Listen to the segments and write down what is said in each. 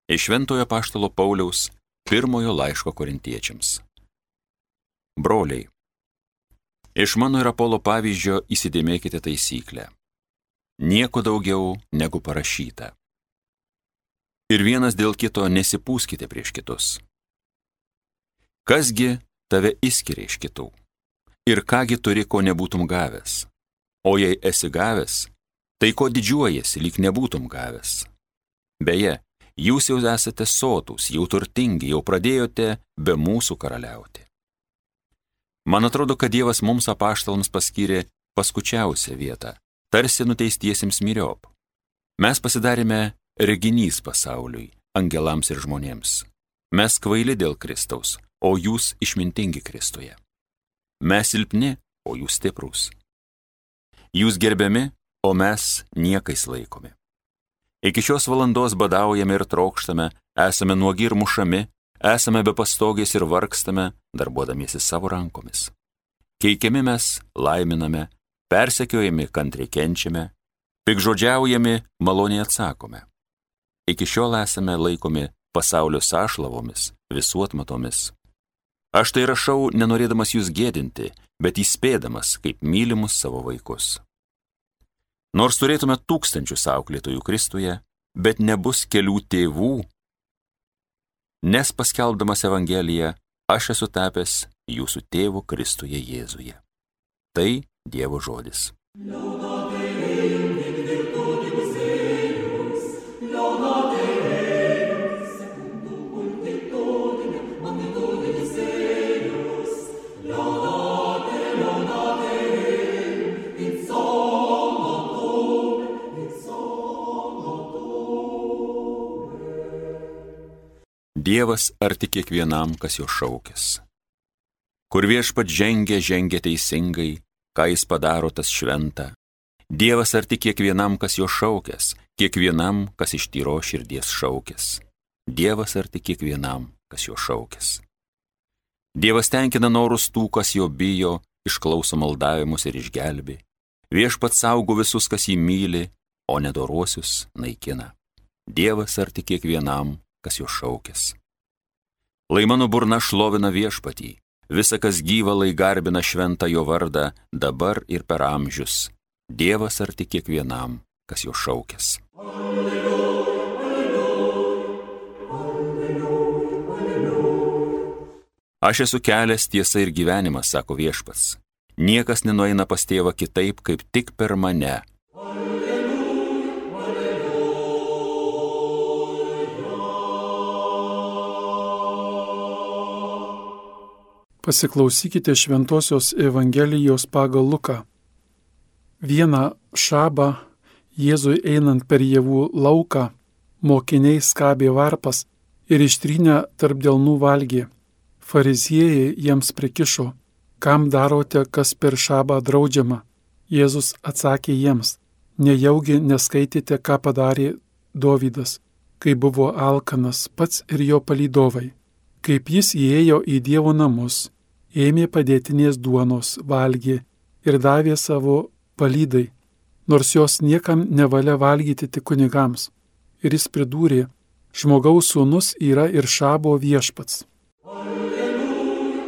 Iš Šventojo apaštalo Pauliaus pirmojo laiško korintiečiams. Broliai, iš mano ir Apolo pavyzdžio įsidėmėkite taisyklę. Nieko daugiau negu parašyta. Ir vienas dėl kito nesipūskite prieš kitus. Kasgi tave išskiria iš kitų? Ir kągi turi, ko nebūtum gavęs? O jei esi gavęs, tai ko didžiuojasi, lyg nebūtum gavęs? Beje, jūs jau esate sotūs, jau turtingi, jau pradėjote be mūsų karaliauti. Man atrodo, kad Dievas mums apaštalams paskyrė paskučiausią vietą, tarsi nuteistiesiems myriop. Mes pasidarėme reginys pasauliui, angelams ir žmonėms. Mes kvaili dėl Kristaus, o jūs išmintingi Kristuje. Mes silpni, o jūs stiprūs. Jūs gerbiami, o mes niekais laikomi. Iki šios valandos badaujame ir trokštame, esame nuogi ir mušami, esame be pastogės ir vargstame, darbuodamiesi savo rankomis. Keikiami mes laiminame, persekiojami kantriai kenčiame, pikžodžiaujami maloniai atsakome. Iki šiol esame laikomi pasaulio sąšlavomis, visuotmatomis. Aš tai rašau, nenorėdamas jūs gėdinti, bet įspėdamas, kaip mylimus savo vaikus. Nors turėtume tūkstančius auklėtojų Kristuje, bet nebus kelių tėvų, nes paskelbdamas Evangeliją, aš esu tapęs jūsų tėvu Kristuje Jėzuje. Tai Dievo žodis. Dievas arti kiekvienam, kas jo šaukės. Kur viešpat žengia teisingai, ką jis padaro, tas šventa. Dievas arti kiekvienam, kas jo šaukės, kiekvienam, kas iš tyro širdies šaukės. Dievas arti kiekvienam, kas jo šaukės. Dievas tenkina norus tų, kas jo bijo, išklauso maldavimus ir išgelbi. Viešpat saugo visus, kas jį myli, o nedorosius naikina. Dievas arti kiekvienam, kas jo šaukės. Lai mano burna šlovina viešpatį, visa kas gyva, lai garbina šventą jo vardą, dabar ir per amžius. Dievas arti kiekvienam, kas jo šaukės. Alleluja, alleluja, alleluja. Aš esu kelias, tiesa ir gyvenimas, sako viešpats. Niekas nenueina pas tėvą kitaip, kaip tik per mane. Pasiklausykite Šventosios Evangelijos pagal Luką. Vieną šabą Jėzui einant per javų lauką, mokiniai skabė varpas ir ištrynę tarp delnų valgė. Fariziejai jiems prikišo, kam darote, kas per šabą draudžiama. Jėzus atsakė jiems, nejaugi neskaitėte, ką padarė Dovydas, kai buvo alkanas pats ir jo palydovai. Kaip jis įėjo į Dievo namus, ėmė padėtinės duonos, valgė ir davė savo palydai, nors jos niekam nevalia valgyti tik kunigams. Ir jis pridūrė, žmogaus sūnus yra ir šabo viešpats. Alleluja,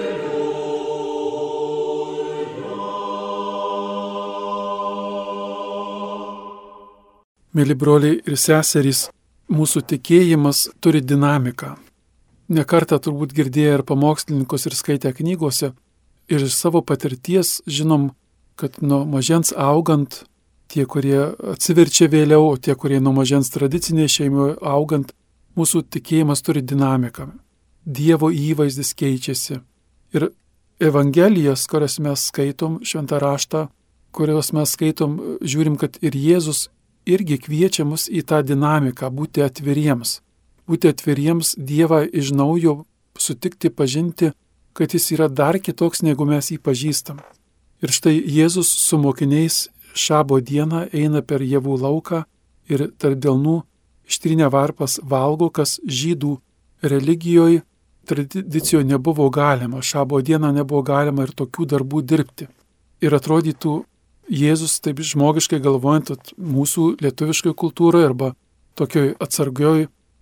alleluja. Mėly broliai ir seserys, mūsų tikėjimas turi dinamiką. Nekartą turbūt girdėję ir pamokslininkus ir skaitę knygose, ir iš savo patirties žinom, kad nuo mažens augant, tie, kurie atsiverčia vėliau, o tie, kurie nuo mažens tradicinėje šeimoje augant, mūsų tikėjimas turi dinamiką. Dievo įvaizdis keičiasi. Ir Evangelijas, kurias mes skaitom, šventą raštą, kurios mes skaitom, žiūrim, kad ir Jėzus irgi kviečia mus į tą dinamiką, būti atviriems. Būti atviriems Dievą iš naujo sutikti, pažinti, kad jis yra dar kitoks, negu mes jį pažįstam. Ir štai Jėzus su mokiniais šabo dieną eina per javų lauką ir tarp delnų ištrynę varpas valgo, kas žydų religijoje, tradicijoje nebuvo galima. Šabo dieną nebuvo galima ir tokių darbų dirbti. Ir atrodytų Jėzus, taip žmogiškai galvojant, mūsų lietuviškai kultūroje arba tokioj atsargioj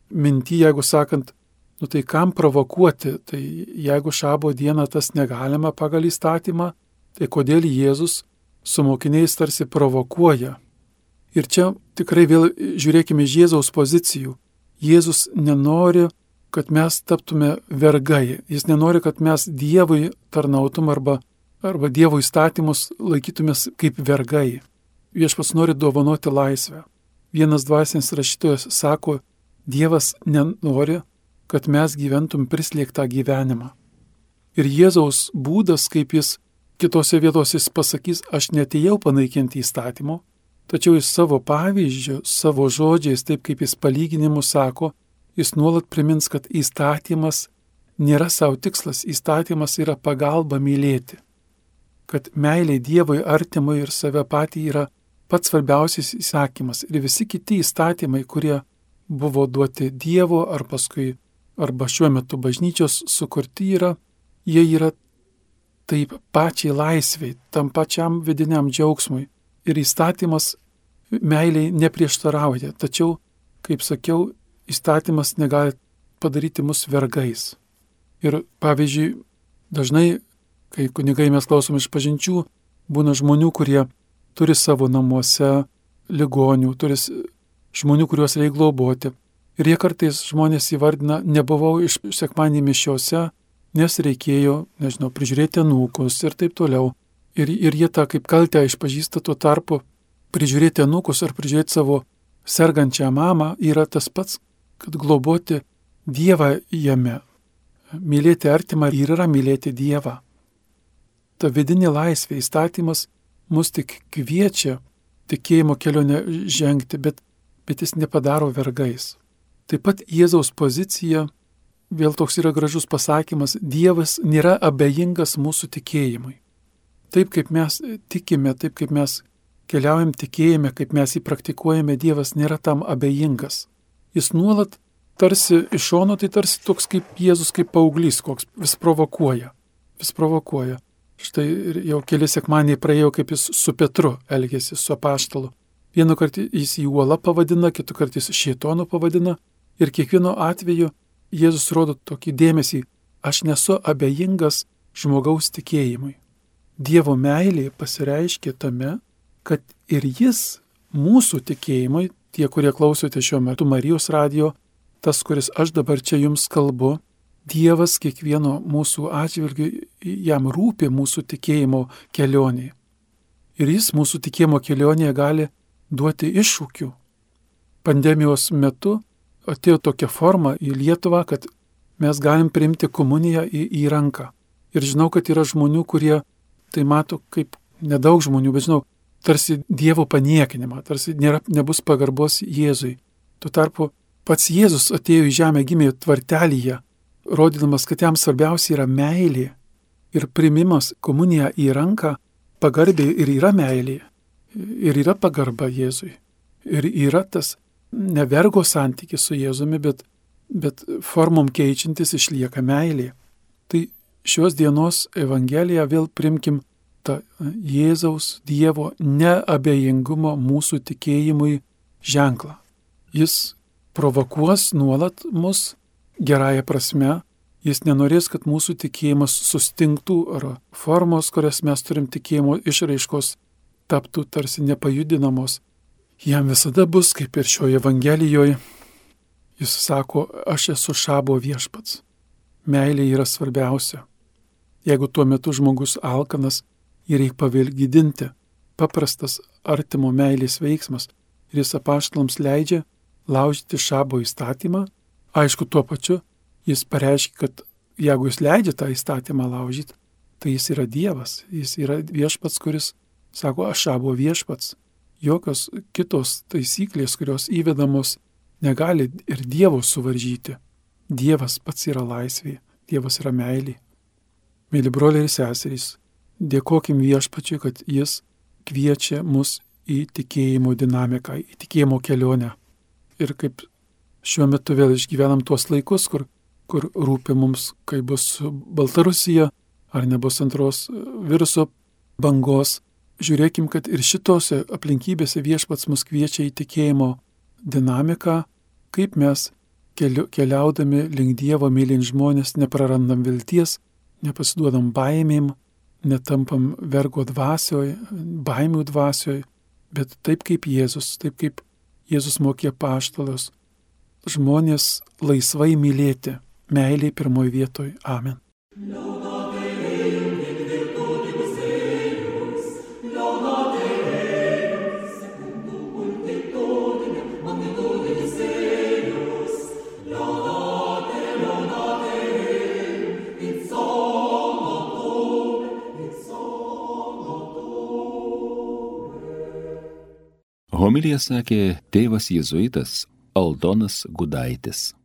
mintį, jeigu sakant, tai kam provokuoti, tai jeigu šabo dieną tas negalima pagal įstatymą, tai kodėl Jėzus su mokiniais tarsi provokuoja. Ir čia tikrai vėl žiūrėkime iš Jėzaus pozicijų. Jėzus nenori, kad mes taptume vergai. Jis nenori, kad mes Dievui tarnautum arba Dievo įstatymus laikytumės kaip vergai. Viešpats nori dovanoti laisvę. Vienas dvasinis rašytojas sako, Dievas nenori, kad mes gyventum prislėgtą gyvenimą. Ir Jėzaus būdas, kaip jis kitose vietose pasakys, aš neatėjau panaikinti įstatymo, tačiau jis savo pavyzdžiu, savo žodžiais, taip kaip jis palyginimu sako, jis nuolat primins, kad įstatymas nėra savo tikslas, įstatymas yra pagalba mylėti. Kad meilė Dievui, artimui ir save patį yra pats svarbiausias įsakymas. Ir visi kiti įstatymai, kurie buvo duoti Dievo ar paskui, arba šiuo metu bažnyčios sukurti yra, jie yra taip pačiai laisviai, tam pačiam vidiniam džiaugsmui. Ir įstatymas meiliai neprieštarauja, tačiau, kaip sakiau, įstatymas negali padaryti mus vergais. Ir pavyzdžiui, dažnai, kai kunigai mes klausom iš pažinčių, būna žmonių, kurie turi savo namuose ligonių, turi žmonių, kuriuos reikia globoti. Ir jie kartais žmonės įvardina, nebuvau iš sekmadienį mišiose, nes reikėjo, prižiūrėti anūkus ir taip toliau. Ir jie tą kaip kaltę išpažįsta, tuo tarpu prižiūrėti anūkus ar prižiūrėti savo sergančią mamą yra tas pats, kad globoti Dievą jame. Mylėti artimą ir yra mylėti Dievą. Ta vidinė laisvė, įstatymas mus tik kviečia tikėjimo kelionę žengti, bet jis nepadaro vergais. Taip pat Jėzaus pozicija, vėl toks yra gražus pasakymas, Dievas nėra abejingas mūsų tikėjimui. Taip kaip mes tikime, taip kaip mes keliaujam tikėjime, kaip mes jį praktikuojame, Dievas nėra tam abejingas. Jis nuolat tarsi iš šono, tai tarsi toks kaip Jėzus, kaip paauglys, koks vis provokuoja. Štai jau keli sekmadieniai praėjo, kaip jis su Petru elgėsi, su apaštalu. Vienu kartą jis jį uolą pavadina, kitu kartą jis šėtonu pavadina ir kiekvieno atveju Jėzus rodo tokį dėmesį, aš nesu abejingas žmogaus tikėjimui. Dievo meilė pasireiškia tame, kad ir jis mūsų tikėjimui, tie, kurie klausote šiuo metu Marijos radijo, tas, kuris aš dabar čia jums kalbu, Dievas kiekvieno mūsų atžvilgiu jam rūpi mūsų tikėjimo kelionė. Ir jis mūsų tikėjimo kelionėje gali duoti iššūkių. Pandemijos metu atėjo tokia forma į Lietuvą, kad mes galim priimti komuniją į ranką. Ir žinau, kad yra žmonių, kurie tai mato kaip nedaug žmonių, bet žinau, tarsi Dievo paniekinimą, tarsi nebus pagarbos Jėzui. Tuo tarpu pats Jėzus atėjo į žemę, gimė tvartelyje, rodydamas, kad jam svarbiausia yra meilė ir primimas komuniją į ranką pagarbiai ir yra meilė. Ir yra pagarba Jėzui. Ir yra tas nevergo santykis su Jėzumi, bet formom keičiantis išlieka meilė. Tai šios dienos Evangeliją vėl primkim tą Jėzaus Dievo neabejingumo mūsų tikėjimui ženklą. Jis provokuos nuolat mus gerąją prasme, jis nenorės, kad mūsų tikėjimas sustingtų ar formos, kurias mes turim tikėjimo išraiškos, taptų tarsi nepajudinamos. Jam visada bus, kaip ir šioje Evangelijoje, jis sako, aš esu šabo viešpats. Meilė yra svarbiausia. Jeigu tuo metu žmogus alkanas, jį reikia pavalgydinti, paprastas artimo meilės veiksmas, ir jis apaštalams leidžia laužyti šabo įstatymą. Aišku, tuo pačiu jis pareiškia, kad jeigu jis leidžia tą įstatymą laužyti, tai jis yra Dievas, jis yra viešpats, kuris sako, aš šabo viešpats. Jokios kitos taisyklės, kurios įvedamos, negali ir Dievo suvaržyti. Dievas pats yra laisvė, Dievas yra meilė. Mėly broliai ir seserys, dėkokim viešpačiui, kad jis kviečia mus į tikėjimo dinamiką, į tikėjimo kelionę. Ir kaip šiuo metu vėl išgyvenam tuos laikus, kur rūpi mums, kai bus Baltarusija, ar nebus antros viruso bangos. Žiūrėkim, kad ir šitose aplinkybėse viešpats mus kviečia į tikėjimo dinamiką, kaip mes keliaudami link Dievo, mylint žmonės, neprarandam vilties, nepasiduodam baimėm, netampam vergo dvasioj, baimių dvasioj, bet taip kaip Jėzus mokė apaštalus, žmonės laisvai mylėti, meilė pirmoji vietoj. Amen. Homiliją sakė tėvas jėzuitas Aldonas Gudaitis.